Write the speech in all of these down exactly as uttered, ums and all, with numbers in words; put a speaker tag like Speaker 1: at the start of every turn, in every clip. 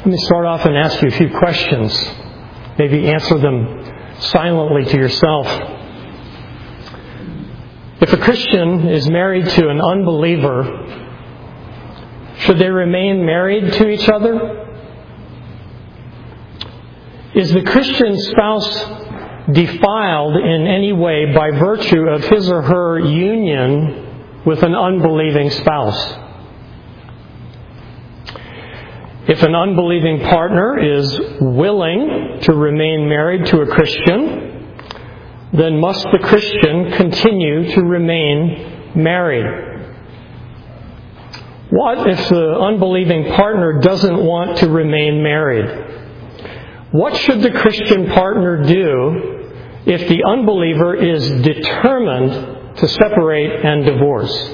Speaker 1: Let me start off and ask you a few questions. Maybe answer them silently to yourself. If a Christian is married to an unbeliever, should they remain married to each other? Is the Christian spouse defiled in any way by virtue of his or her union with an unbelieving spouse? If an unbelieving partner is willing to remain married to a Christian, then must the Christian continue to remain married? What if the unbelieving partner doesn't want to remain married? What should the Christian partner do if the unbeliever is determined to separate and divorce?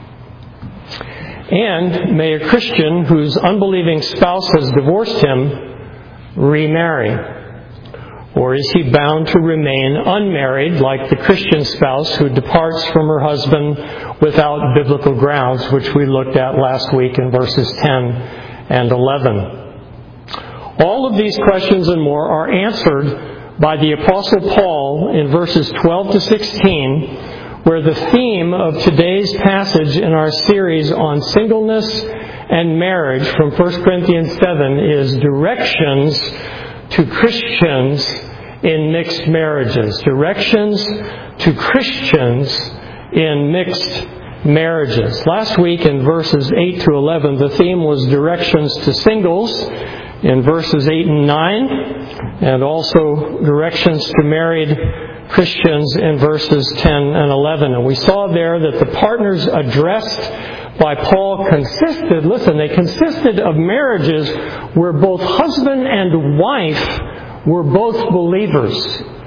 Speaker 1: And may a Christian whose unbelieving spouse has divorced him remarry? Or is he bound to remain unmarried like the Christian spouse who departs from her husband without biblical grounds, which we looked at last week in verses ten and eleven? All of these questions and more are answered by the Apostle Paul in verses twelve to sixteen, where the theme of today's passage in our series on singleness and marriage from First Corinthians seven is directions to Christians in mixed marriages. Directions to Christians in mixed marriages. Last week in verses eight to eleven, the theme was directions to singles in verses eight and nine, and also directions to married Christians in verses ten and eleven. And we saw there that the partners addressed by Paul consisted, listen, they consisted of marriages where both husband and wife were both believers.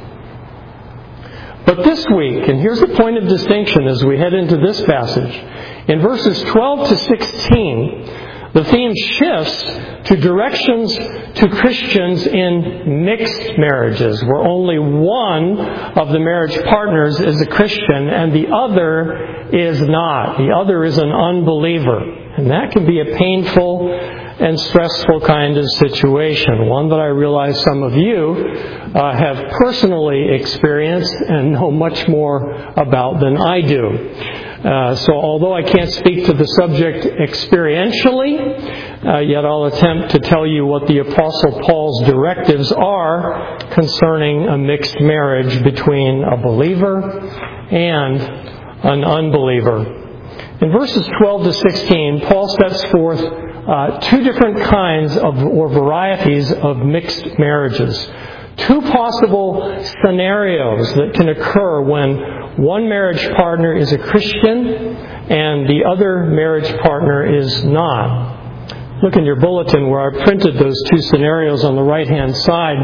Speaker 1: But this week, and here's the point of distinction as we head into this passage, in verses twelve to sixteen, the theme shifts to directions to Christians in mixed marriages, where only one of the marriage partners is a Christian and the other is not. The other is an unbeliever. And that can be a painful and stressful kind of situation, one that I realize some of you uh, have personally experienced and know much more about than I do. Uh, so although I can't speak to the subject experientially, uh, yet I'll attempt to tell you what the Apostle Paul's directives are concerning a mixed marriage between a believer and an unbeliever. In verses twelve to sixteen, Paul sets forth uh, two different kinds of or varieties of mixed marriages. Two possible scenarios that can occur when one marriage partner is a Christian and the other marriage partner is not. Look in your bulletin where I printed those two scenarios on the right-hand side.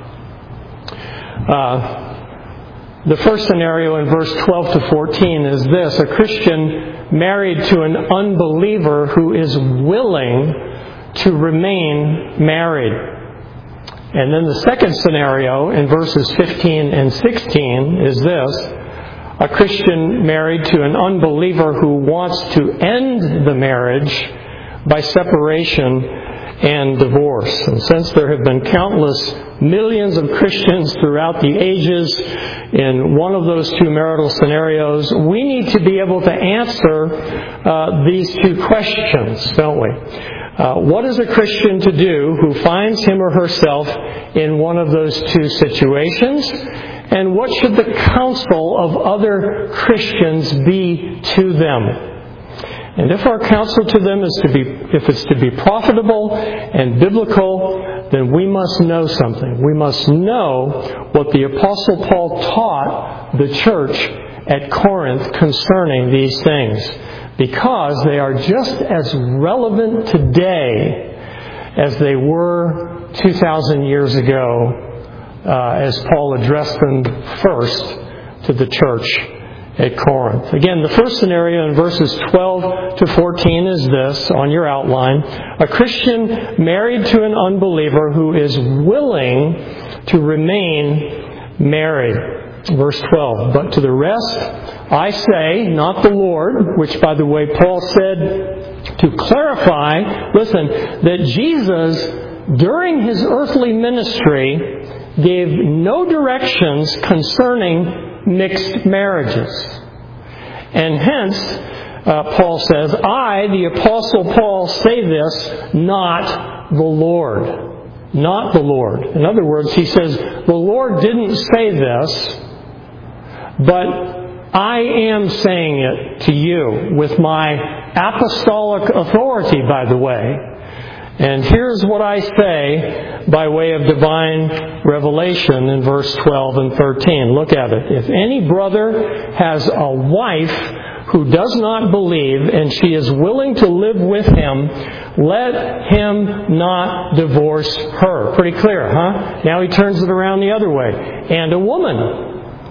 Speaker 1: Uh, the first scenario in verse twelve to fourteen is this: a Christian married to an unbeliever who is willing to remain married. And then the second scenario in verses fifteen and sixteen is this: a Christian married to an unbeliever who wants to end the marriage by separation and divorce. And since there have been countless millions of Christians throughout the ages in one of those two marital scenarios, we need to be able to answer uh, these two questions, don't we? Uh, what is a Christian to do who finds him or herself in one of those two situations? And what should the counsel of other Christians be to them? And if our counsel to them is to be, if it's to be profitable and biblical, then we must know something. We must know what the Apostle Paul taught the church at Corinth concerning these things, because they are just as relevant today as they were two thousand years ago, uh, as Paul addressed them first to the church at Corinth. Again, the first scenario in verses twelve to fourteen is this on your outline: a Christian married to an unbeliever who is willing to remain married. Verse twelve, but to the rest I say, not the Lord, which, by the way, Paul said to clarify, listen, that Jesus during his earthly ministry, gave no directions concerning mixed marriages. And hence, uh, Paul says, I, the Apostle Paul, say this, not the Lord. Not the Lord. In other words, he says, the Lord didn't say this, but I am saying it to you with my apostolic authority, by the way. And here's what I say by way of divine revelation in verse twelve and thirteen. Look at it. If any brother has a wife who does not believe and she is willing to live with him, let him not divorce her. Pretty clear, huh? Now he turns it around the other way. And a woman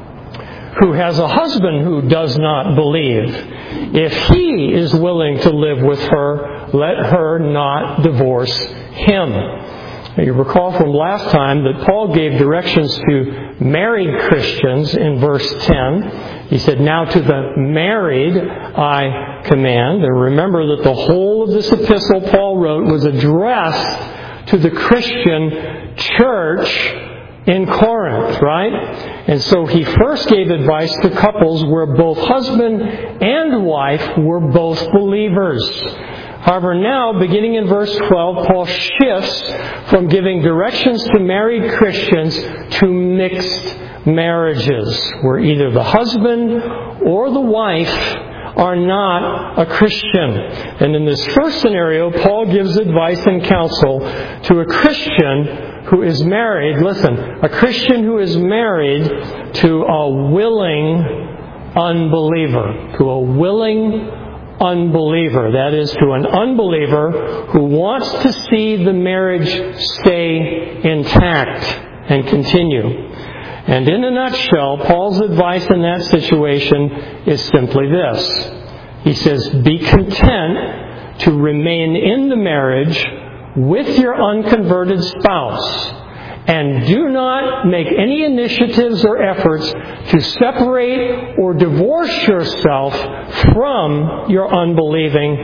Speaker 1: who has a husband who does not believe, if he is willing to live with her, let her not divorce him. You recall from last time that Paul gave directions to married Christians in verse ten. He said, now to the married I command. And remember that the whole of this epistle Paul wrote was addressed to the Christian church in Corinth, right? And so he first gave advice to couples where both husband and wife were both believers. However, now, beginning in verse twelve, Paul shifts from giving directions to married Christians to mixed marriages, where either the husband or the wife are not a Christian. And in this first scenario, Paul gives advice and counsel to a Christian who is married, listen, a Christian who is married to a willing unbeliever, to a willing unbeliever. That is, to an unbeliever who wants to see the marriage stay intact and continue. And in a nutshell, Paul's advice in that situation is simply this. He says, be content to remain in the marriage with your unconverted spouse, and do not make any initiatives or efforts to separate or divorce yourself from your unbelieving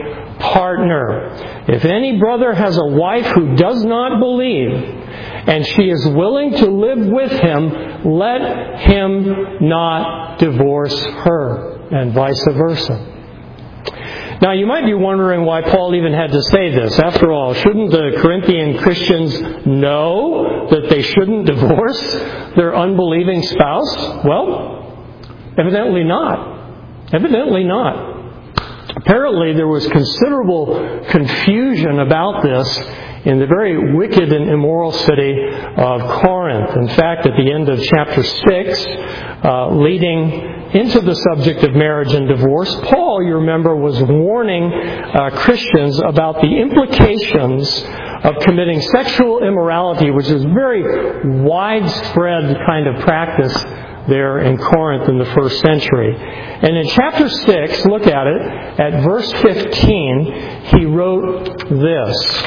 Speaker 1: partner. If any brother has a wife who does not believe, and she is willing to live with him, let him not divorce her, and vice versa. Now, you might be wondering why Paul even had to say this. After all, shouldn't the Corinthian Christians know that they shouldn't divorce their unbelieving spouse? Well, evidently not. Evidently not. Apparently, there was considerable confusion about this in the very wicked and immoral city of Corinth. In fact, at the end of chapter six, uh, leading into the subject of marriage and divorce, Paul, you remember, was warning uh, Christians about the implications of committing sexual immorality, which is a very widespread kind of practice there in Corinth in the first century. And in chapter six, look at it, at verse fifteen, he wrote this.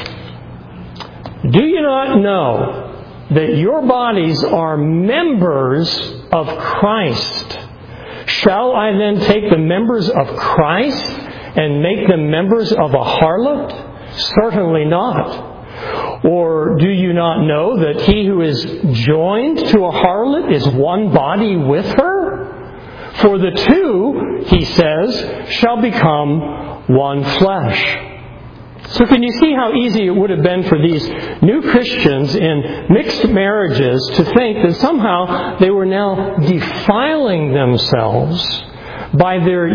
Speaker 1: Do you not know that your bodies are members of Christ? Shall I then take the members of Christ and make them members of a harlot? Certainly not. Or do you not know that he who is joined to a harlot is one body with her? For the two, he says, shall become one flesh. So can you see how easy it would have been for these new Christians in mixed marriages to think that somehow they were now defiling themselves by their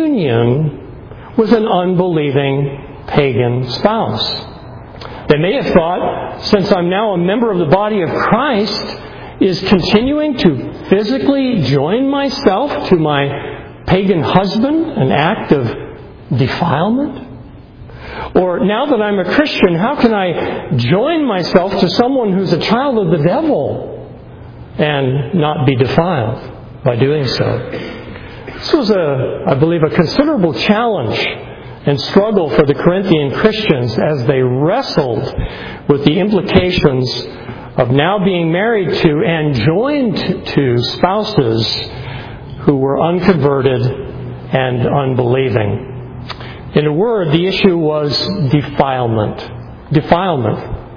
Speaker 1: union with an unbelieving pagan spouse? They may have thought, since I'm now a member of the body of Christ, is continuing to physically join myself to my pagan husband an act of defilement? Or now that I'm a Christian, how can I join myself to someone who's a child of the devil and not be defiled by doing so? This was, a, I believe, a considerable challenge and struggle for the Corinthian Christians as they wrestled with the implications of now being married to and joined to spouses who were unconverted and unbelieving. In a word, the issue was defilement. Defilement.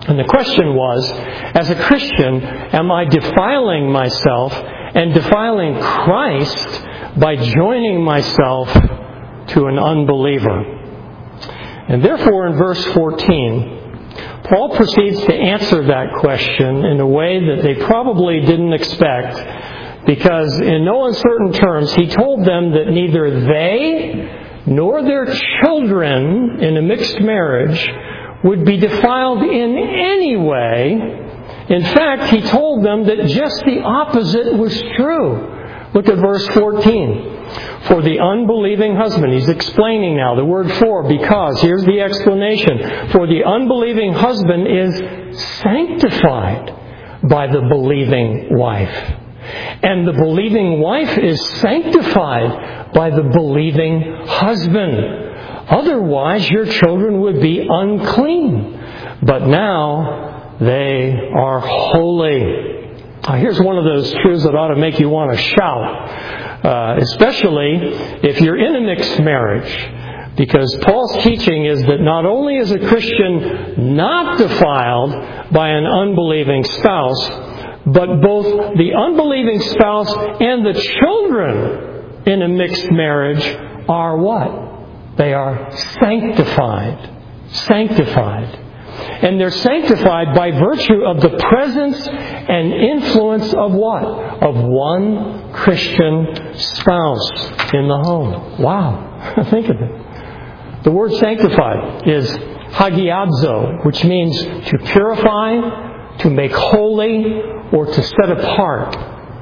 Speaker 1: And the question was, as a Christian, am I defiling myself and defiling Christ by joining myself to an unbeliever? And therefore, in verse fourteen, Paul proceeds to answer that question in a way that they probably didn't expect, because in no uncertain terms, he told them that neither they nor their children in a mixed marriage would be defiled in any way. In fact, he told them that just the opposite was true. Look at verse fourteen. For the unbelieving husband, he's explaining now the word for, because, here's the explanation. For the unbelieving husband is sanctified by the believing wife. And the believing wife is sanctified by the believing husband. Otherwise, your children would be unclean. But now, they are holy. Now, here's one of those truths that ought to make you want to shout. Uh, especially if you're in a mixed marriage. Because Paul's teaching is that not only is a Christian not defiled by an unbelieving spouse, but both the unbelieving spouse and the children in a mixed marriage are what? They are sanctified. Sanctified. And they're sanctified by virtue of the presence and influence of what? Of one Christian spouse in the home. Wow. Think of it. The word sanctified is hagiadzo, which means to purify, to make holy, or to set apart,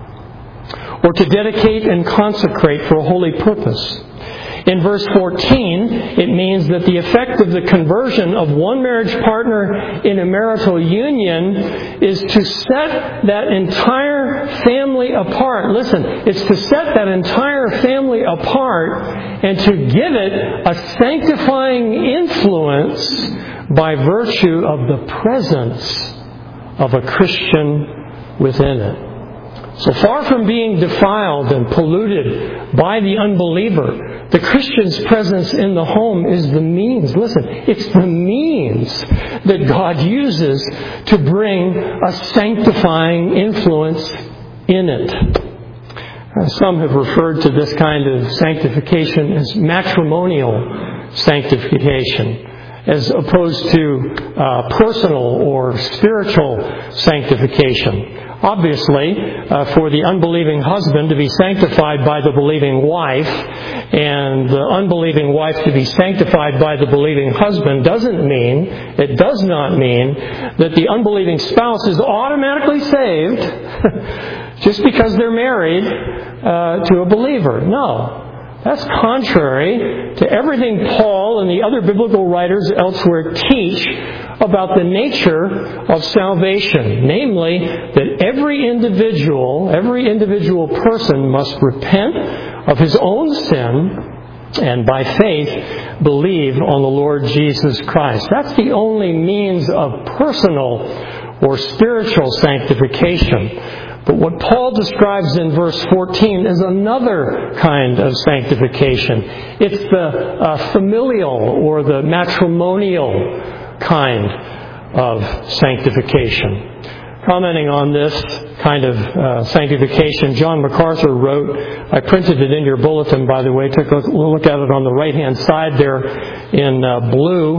Speaker 1: or to dedicate and consecrate for a holy purpose. In verse fourteen, it means that the effect of the conversion of one marriage partner in a marital union is to set that entire family apart. Listen, it's to set that entire family apart and to give it a sanctifying influence by virtue of the presence of a Christian within it. So far from being defiled and polluted by the unbeliever, the Christian's presence in the home is the means. Listen, it's the means that God uses to bring a sanctifying influence in it. Some have referred to this kind of sanctification as matrimonial sanctification, as opposed to uh, personal or spiritual sanctification. Obviously, uh, for the unbelieving husband to be sanctified by the believing wife, and the unbelieving wife to be sanctified by the believing husband doesn't mean, it does not mean, that the unbelieving spouse is automatically saved just because they're married uh, to a believer. No. That's contrary to everything Paul and the other biblical writers elsewhere teach about the nature of salvation. Namely, that every individual, every individual person must repent of his own sin and by faith believe on the Lord Jesus Christ. That's the only means of personal or spiritual sanctification. But what Paul describes in verse fourteen is another kind of sanctification. It's the uh, familial or the matrimonial kind of sanctification. Commenting on this kind of uh, sanctification, John MacArthur wrote, I printed it in your bulletin, by the way, took a look at it on the right-hand side there in uh, blue.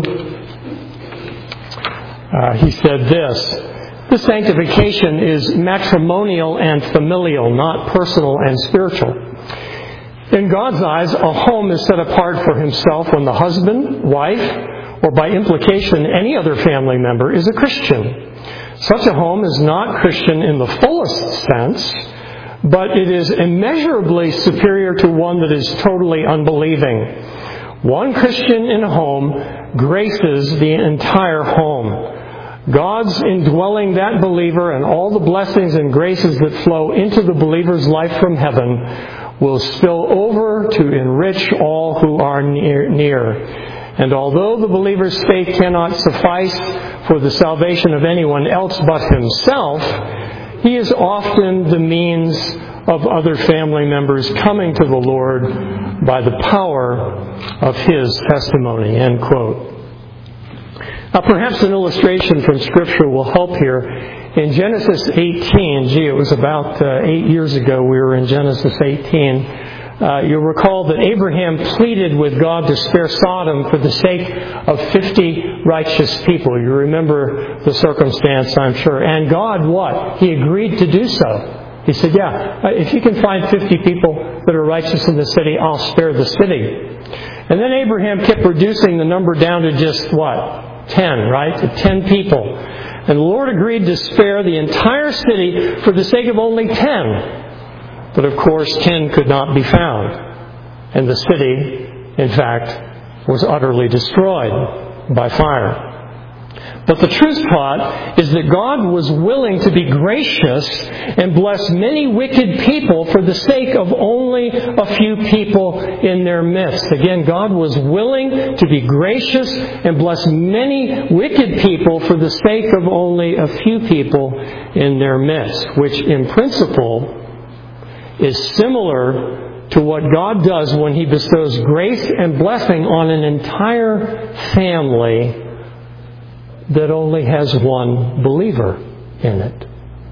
Speaker 1: Uh, he said this, this sanctification is matrimonial and familial, not personal and spiritual. In God's eyes, a home is set apart for himself when the husband, wife, or by implication any other family member is a Christian. Such a home is not Christian in the fullest sense, but it is immeasurably superior to one that is totally unbelieving. One Christian in a home graces the entire home. God's indwelling that believer and all the blessings and graces that flow into the believer's life from heaven will spill over to enrich all who are near. near. And although the believer's faith cannot suffice for the salvation of anyone else but himself, he is often the means of other family members coming to the Lord by the power of his testimony. End quote. Now, perhaps an illustration from Scripture will help here. In Genesis eighteen, gee, it was about uh, eight years ago we were in Genesis eighteen. Uh, you'll recall that Abraham pleaded with God to spare Sodom for the sake of fifty righteous people. You remember the circumstance, I'm sure. And God, what? He agreed to do so. He said, yeah, if you can find fifty people that are righteous in the city, I'll spare the city. And then Abraham kept reducing the number down to just what? Ten, right? To ten people. And the Lord agreed to spare the entire city for the sake of only ten. But of course, ten could not be found. And the city, in fact, was utterly destroyed by fire. But the truth part is that God was willing to be gracious and bless many wicked people for the sake of only a few people in their midst. Again, God was willing to be gracious and bless many wicked people for the sake of only a few people in their midst, which in principle is similar to what God does when He bestows grace and blessing on an entire family that only has one believer in it.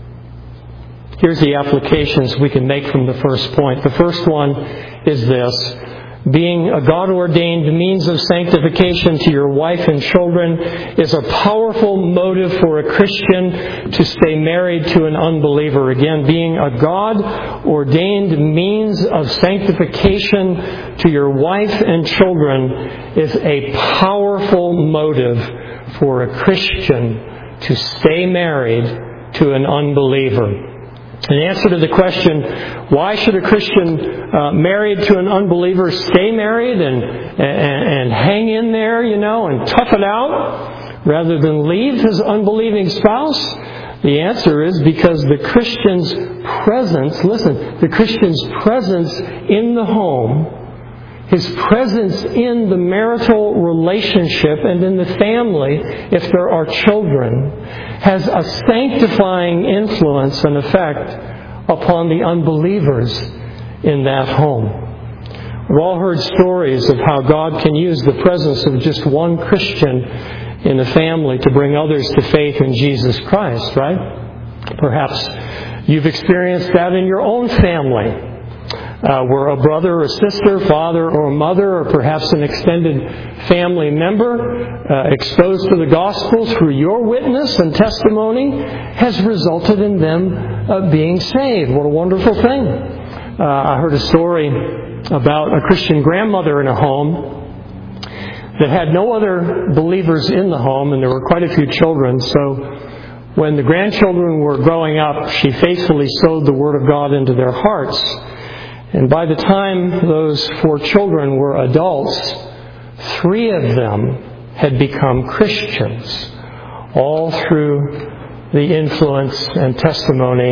Speaker 1: Here's the applications we can make from the first point. The first one is this. Being a God-ordained means of sanctification to your wife and children is a powerful motive for a Christian to stay married to an unbeliever. Again, being a God-ordained means of sanctification to your wife and children is a powerful motive for a Christian to stay married to an unbeliever. In answer to the question, why should a Christian uh, married to an unbeliever stay married and, and and hang in there, you know, and tough it out rather than leave his unbelieving spouse? The answer is because the Christian's presence, listen, the Christian's presence in the home, his presence in the marital relationship and in the family, if there are children, has a sanctifying influence and effect upon the unbelievers in that home. We've all heard stories of how God can use the presence of just one Christian in a family to bring others to faith in Jesus Christ, right? Perhaps you've experienced that in your own family. Uh, where a brother or sister, father or mother, or perhaps an extended family member uh, exposed to the gospel through your witness and testimony has resulted in them uh, being saved. What a wonderful thing. Uh, I heard a story about a Christian grandmother in a home that had no other believers in the home, and there were quite a few children. So when the grandchildren were growing up, she faithfully sowed the Word of God into their hearts. And by the time those four children were adults, three of them had become Christians, all through the influence and testimony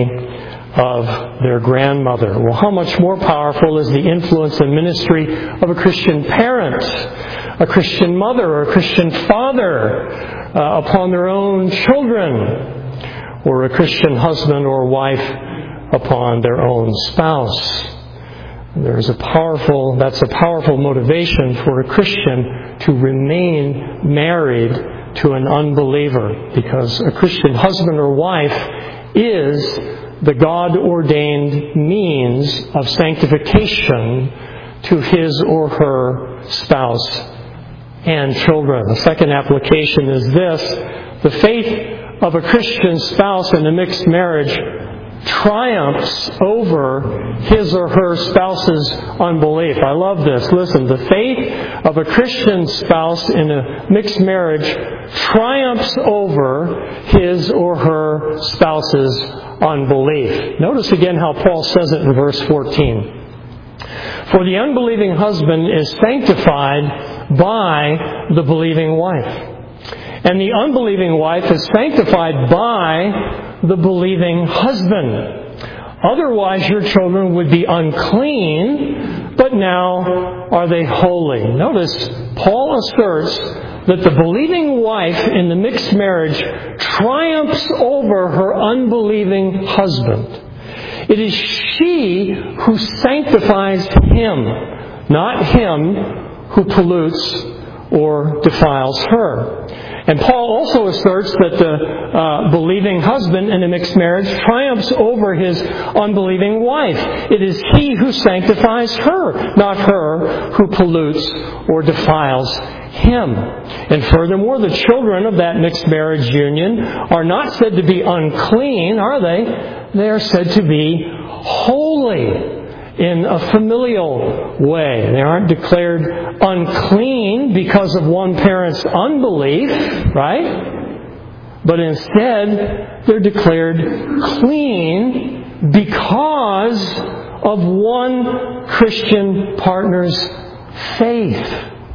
Speaker 1: of their grandmother. Well, how much more powerful is the influence and ministry of a Christian parent, a Christian mother, or a Christian father uh, upon their own children, or a Christian husband or wife upon their own spouse? There's a powerful, that's a powerful motivation for a Christian to remain married to an unbeliever, because a Christian husband or wife is the God-ordained means of sanctification to his or her spouse and children. The second application is this. The faith of a Christian spouse in a mixed marriage triumphs over his or her spouse's unbelief. I love this. Listen, the faith of a Christian spouse in a mixed marriage triumphs over his or her spouse's unbelief. Notice again how Paul says it in verse fourteen. For the unbelieving husband is sanctified by the believing wife, and the unbelieving wife is sanctified by the believing husband. Otherwise your children would be unclean, but now are they holy. Notice, Paul asserts that the believing wife in the mixed marriage triumphs over her unbelieving husband. It is she who sanctifies him, not him who pollutes or defiles her. And Paul also asserts that the uh, believing husband in a mixed marriage triumphs over his unbelieving wife. It is he who sanctifies her, not her who pollutes or defiles him. And furthermore, the children of that mixed marriage union are not said to be unclean, are they? They are said to be holy in a familial way. They aren't declared unclean because of one parent's unbelief, right? But instead, they're declared clean because of one Christian partner's faith.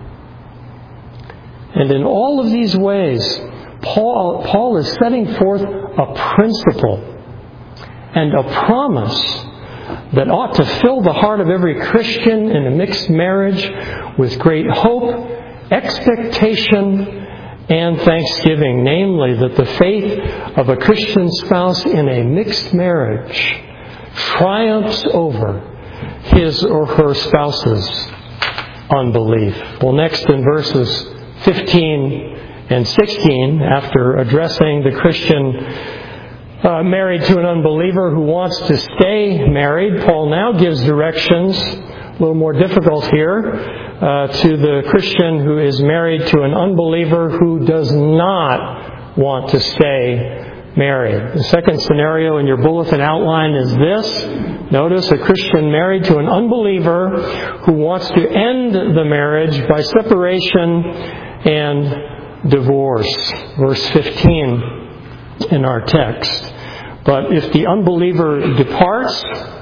Speaker 1: And in all of these ways, Paul, Paul is setting forth a principle and a promise that ought to fill the heart of every Christian in a mixed marriage with great hope, expectation, and thanksgiving. Namely, that the faith of a Christian spouse in a mixed marriage triumphs over his or her spouse's unbelief. Well, next in verses fifteen and sixteen, after addressing the Christian Uh, married to an unbeliever who wants to stay married, Paul now gives directions, a little more difficult here, uh, to the Christian who is married to an unbeliever who does not want to stay married. The second scenario in your bulletin outline is this. Notice a Christian married to an unbeliever who wants to end the marriage by separation and divorce. Verse fifteen in our text. But if the unbeliever departs,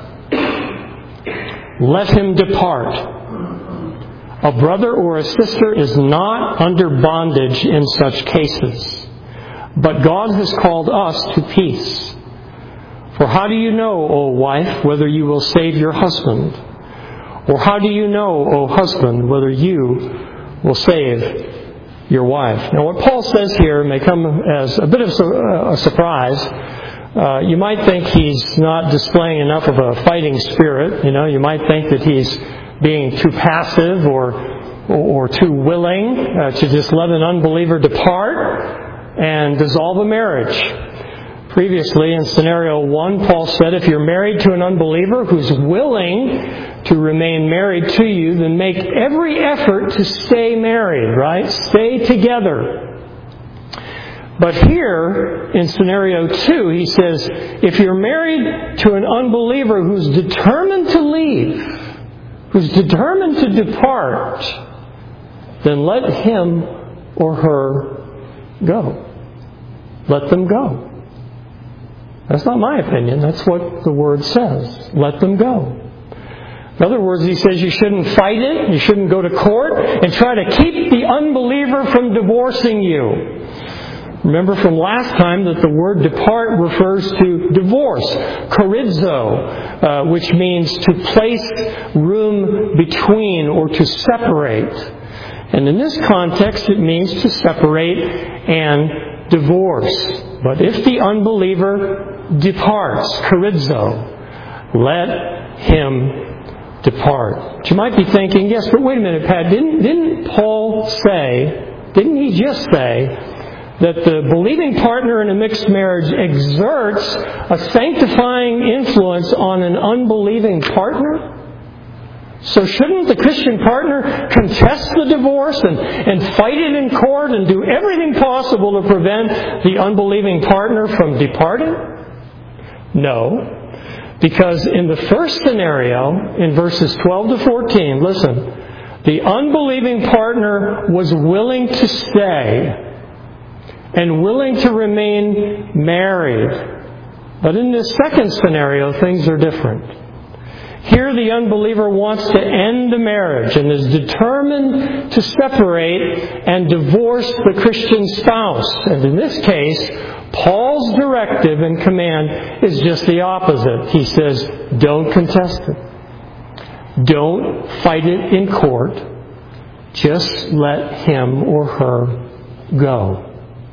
Speaker 1: let him depart. A brother or a sister is not under bondage in such cases, but God has called us to peace. For how do you know, O wife, whether you will save your husband? Or how do you know, O husband, whether you will save your wife? Now, what Paul says here may come as a bit of a surprise. Uh, you might think he's not displaying enough of a fighting spirit. You know, you might think that he's being too passive or or too willing uh, to just let an unbeliever depart and dissolve a marriage. Previously, in scenario one, Paul said, if you're married to an unbeliever who's willing to remain married to you, then make every effort to stay married, right? Stay together. But here, in scenario two, he says, if you're married to an unbeliever who's determined to leave, who's determined to depart, then let him or her go. Let them go. That's not my opinion. That's what the Word says. Let them go. In other words, he says you shouldn't fight it, you shouldn't go to court, and try to keep the unbeliever from divorcing you. Remember from last time that the word depart refers to divorce, chorizo, uh, which means to place room between or to separate. And in this context, it means to separate and divorce. But if the unbeliever departs, chorizo, let him depart. But you might be thinking, yes, but wait a minute, Pat, didn't, didn't Paul say, didn't he just say, that the believing partner in a mixed marriage exerts a sanctifying influence on an unbelieving partner? So shouldn't the Christian partner contest the divorce and, and fight it in court and do everything possible to prevent the unbelieving partner from departing? No. Because in the first scenario, in verses twelve to fourteen, listen, the unbelieving partner was willing to stay and willing to remain married. But in this second scenario, things are different. Here the unbeliever wants to end the marriage and is determined to separate and divorce the Christian spouse. And in this case, Paul's directive and command is just the opposite. He says, don't contest it. Don't fight it in court. Just let him or her go.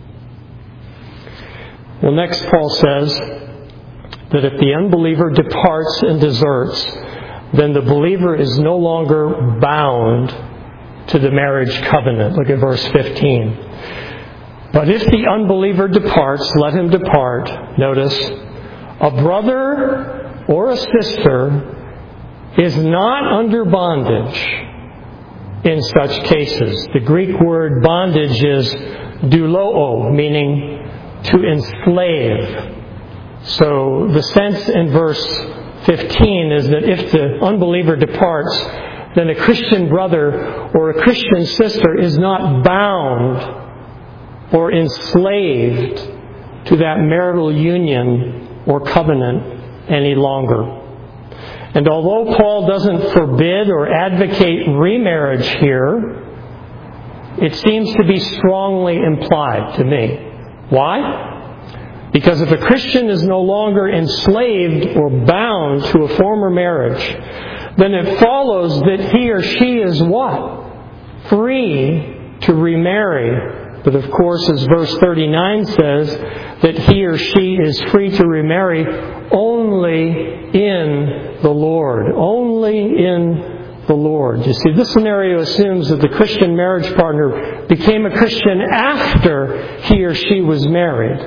Speaker 1: Well, next Paul says that if the unbeliever departs and deserts, then the believer is no longer bound to the marriage covenant. Look at verse fifteen. But if the unbeliever departs, let him depart. Notice, a brother or a sister is not under bondage in such cases. The Greek word bondage is douloo, meaning to enslave. So the sense in verse fifteen is that if the unbeliever departs, then a Christian brother or a Christian sister is not bound or enslaved to that marital union or covenant any longer. And although Paul doesn't forbid or advocate remarriage here, it seems to be strongly implied to me. Why? Because if a Christian is no longer enslaved or bound to a former marriage, then it follows that he or she is what? Free to remarry. But of course, as verse thirty-nine says, that he or she is free to remarry only in the Lord. Only in the Lord. You see, this scenario assumes that the Christian marriage partner became a Christian after he or she was married.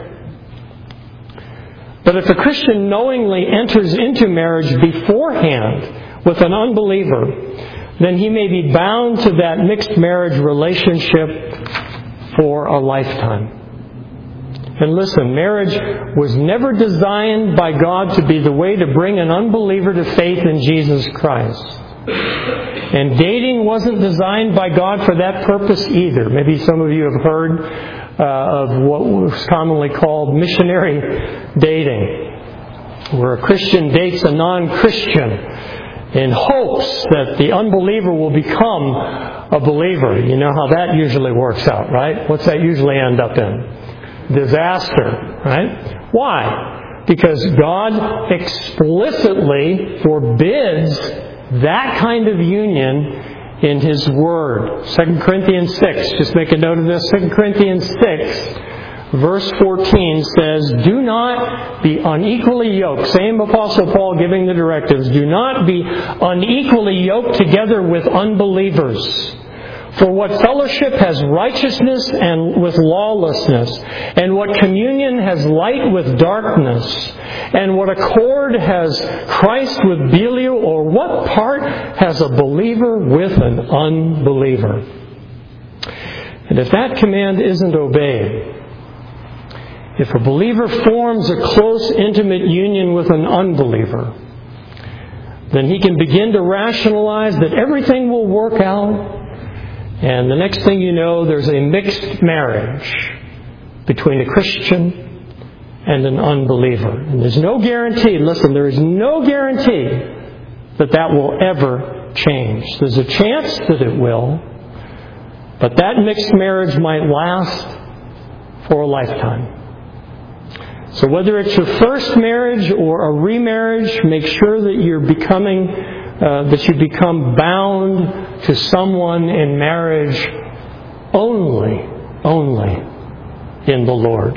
Speaker 1: But if a Christian knowingly enters into marriage beforehand with an unbeliever, then he may be bound to that mixed marriage relationship for a lifetime. And listen, marriage was never designed by God to be the way to bring an unbeliever to faith in Jesus Christ. And dating wasn't designed by God for that purpose either. Maybe some of you have heard uh, of what was commonly called missionary dating, where a Christian dates a non-Christian in hopes that the unbeliever will become a believer. You know how that usually works out, right? What's that usually end up in? Disaster, right? Why? Because God explicitly forbids that kind of union in His Word. Second Corinthians six, just make a note of this. Second Corinthians six, verse fourteen says, "Do not be unequally yoked." Same Apostle Paul giving the directives. "Do not be unequally yoked together with unbelievers. For what fellowship has righteousness and with lawlessness? And what communion has light with darkness? And what accord has Christ with Belial? Or what part has a believer with an unbeliever?" And if that command isn't obeyed, if a believer forms a close, intimate union with an unbeliever, then he can begin to rationalize that everything will work out. And the next thing you know, there's a mixed marriage between a Christian and an unbeliever. And there's no guarantee, listen, there is no guarantee that that will ever change. There's a chance that it will, but that mixed marriage might last for a lifetime. So whether it's your first marriage or a remarriage, make sure that you're becoming Uh, that you become bound to someone in marriage only, only in the Lord.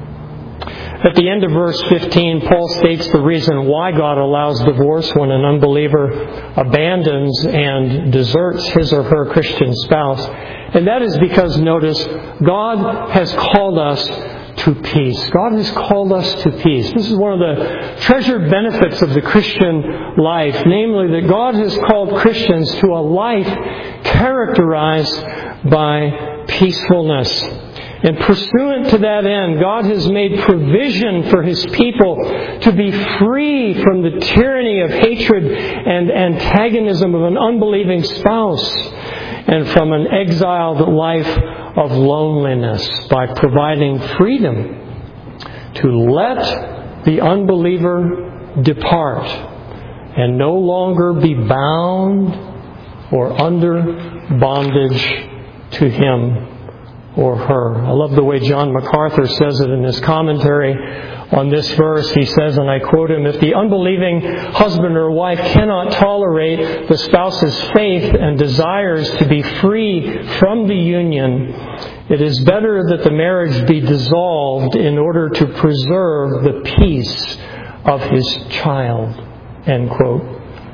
Speaker 1: At the end of verse fifteen, Paul states the reason why God allows divorce when an unbeliever abandons and deserts his or her Christian spouse. And that is because, notice, God has called us to peace. God has called us to peace. This is one of the treasured benefits of the Christian life, namely that God has called Christians to a life characterized by peacefulness. And pursuant to that end, God has made provision for His people to be free from the tyranny of hatred and antagonism of an unbelieving spouse, and from an exiled life of loneliness, by providing freedom to let the unbeliever depart and no longer be bound or under bondage to him or her. I love the way John MacArthur says it in his commentary on this verse. He says, and I quote him, "If the unbelieving husband or wife cannot tolerate the spouse's faith and desires to be free from the union, it is better that the marriage be dissolved in order to preserve the peace of his child." End quote.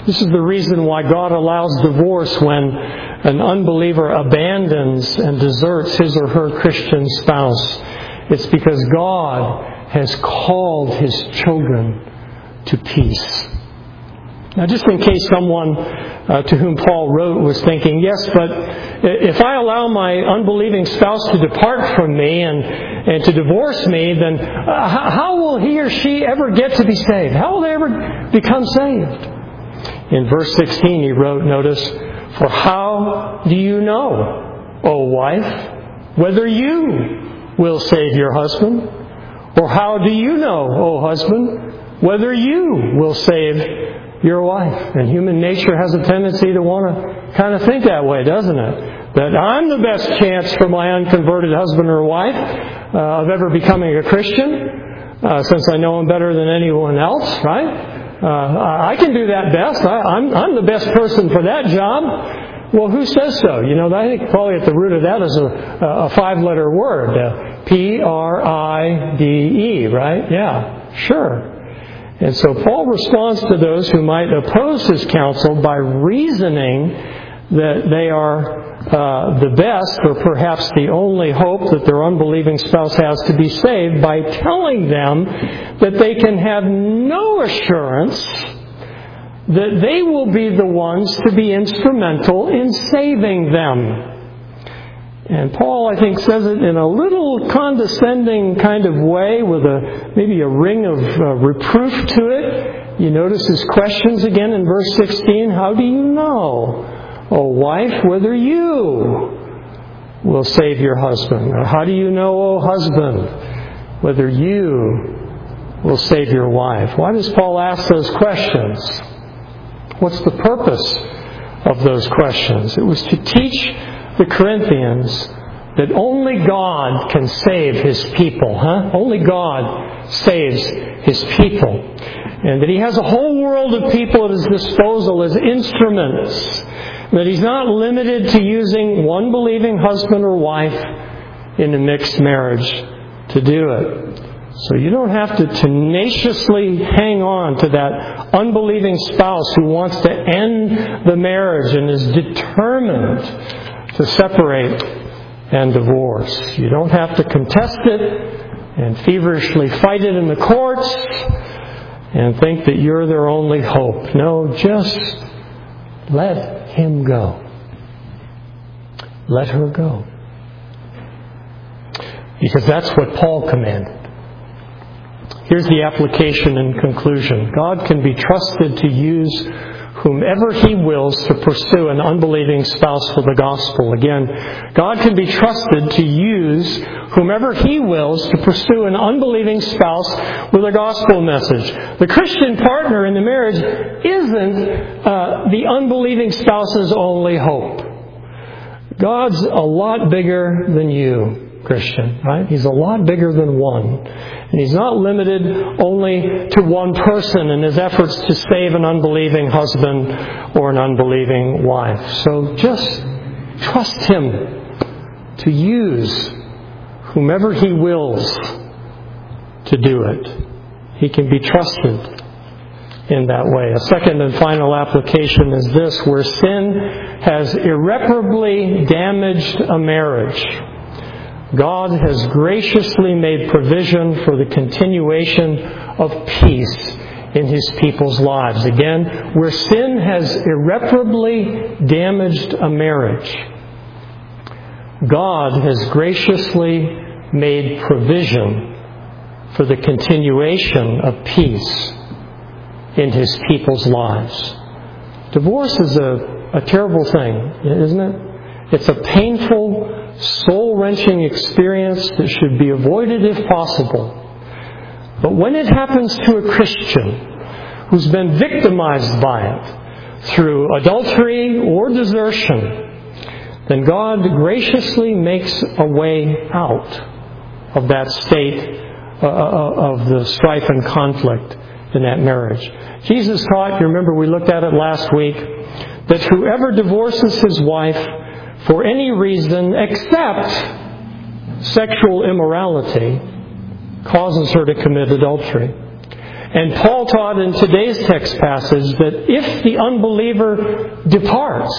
Speaker 1: This is the reason why God allows divorce when an unbeliever abandons and deserts his or her Christian spouse. It's because God has called His children to peace. Now, just in case someone uh, to whom Paul wrote was thinking, yes, but if I allow my unbelieving spouse to depart from me and, and to divorce me, then uh, how will he or she ever get to be saved? How will they ever become saved? In verse sixteen, he wrote, notice, for how do you know, O wife, whether you will save your husband? Or how do you know, O husband, whether you will save your wife? And human nature has a tendency to want to kind of think that way, doesn't it? That I'm the best chance for my unconverted husband or wife uh, of ever becoming a Christian, uh, since I know him better than anyone else, right? Uh, I can do that best. I, I'm, I'm the best person for that job. Well, who says so? You know, I think probably at the root of that is a, a five-letter word, uh, P R I D E, right? Yeah, sure. And so Paul responds to those who might oppose his counsel by reasoning that they are uh, the best, or perhaps the only hope that their unbelieving spouse has to be saved, by telling them that they can have no assurance that they will be the ones to be instrumental in saving them. And Paul, I think, says it in a little condescending kind of way, with a maybe a ring of uh, reproof to it. You notice his questions again in verse sixteen. How do you know, O wife, whether you will save your husband? Or how do you know, O husband, whether you will save your wife? Why does Paul ask those questions? What's the purpose of those questions? It was to teach the Corinthians that only God can save His people, huh? Only God saves His people. And that He has a whole world of people at His disposal as instruments. That He's not limited to using one believing husband or wife in a mixed marriage to do it. So you don't have to tenaciously hang on to that unbelieving spouse who wants to end the marriage and is determined to separate and divorce. You don't have to contest it and feverishly fight it in the courts and think that you're their only hope. No, just let him go. Let her go. Because that's what Paul commanded. Here's the application and conclusion. God can be trusted to use whomever He wills to pursue an unbelieving spouse for the gospel. Again, God can be trusted to use whomever He wills to pursue an unbelieving spouse with a gospel message. The Christian partner in the marriage isn't uh, the unbelieving spouse's only hope. God's a lot bigger than you, Christian, right? He's a lot bigger than one. And He's not limited only to one person in His efforts to save an unbelieving husband or an unbelieving wife. So just trust Him to use whomever He wills to do it. He can be trusted in that way. A second and final application is this: where sin has irreparably damaged a marriage, God has graciously made provision for the continuation of peace in His people's lives. Again, where sin has irreparably damaged a marriage, God has graciously made provision for the continuation of peace in His people's lives. Divorce is a, a terrible thing, isn't it? It's a painful, soul-wrenching experience that should be avoided if possible. But when it happens to a Christian who's been victimized by it through adultery or desertion, then God graciously makes a way out of that state uh, of the strife and conflict in that marriage. Jesus taught, you remember we looked at it last week, that whoever divorces his wife for any reason except sexual immorality causes her to commit adultery. And Paul taught in today's text passage that if the unbeliever departs,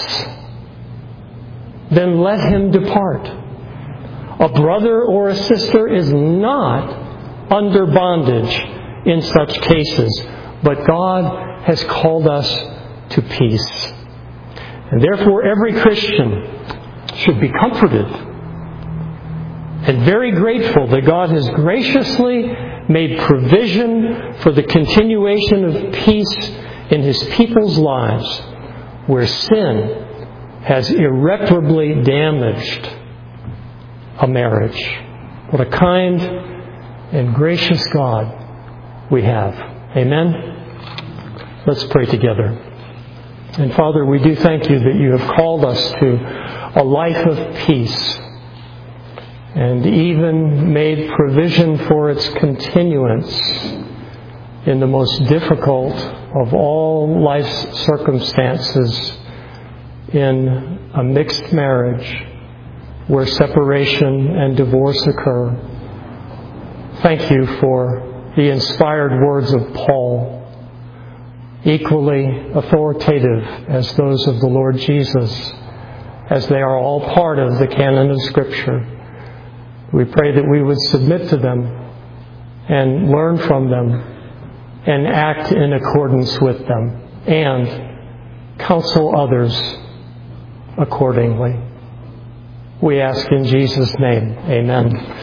Speaker 1: then let him depart. A brother or a sister is not under bondage in such cases, but God has called us to peace. And therefore every Christian should be comforted and very grateful that God has graciously made provision for the continuation of peace in His people's lives where sin has irreparably damaged a marriage. What a kind and gracious God we have. Amen? Let's pray together. And Father, we do thank You that You have called us to a life of peace and even made provision for its continuance in the most difficult of all life's circumstances, in a mixed marriage where separation and divorce occur. Thank You for the inspired words of Paul, equally authoritative as those of the Lord Jesus, as they are all part of the canon of Scripture. We pray that we would submit to them and learn from them and act in accordance with them and counsel others accordingly. We ask in Jesus' name, amen.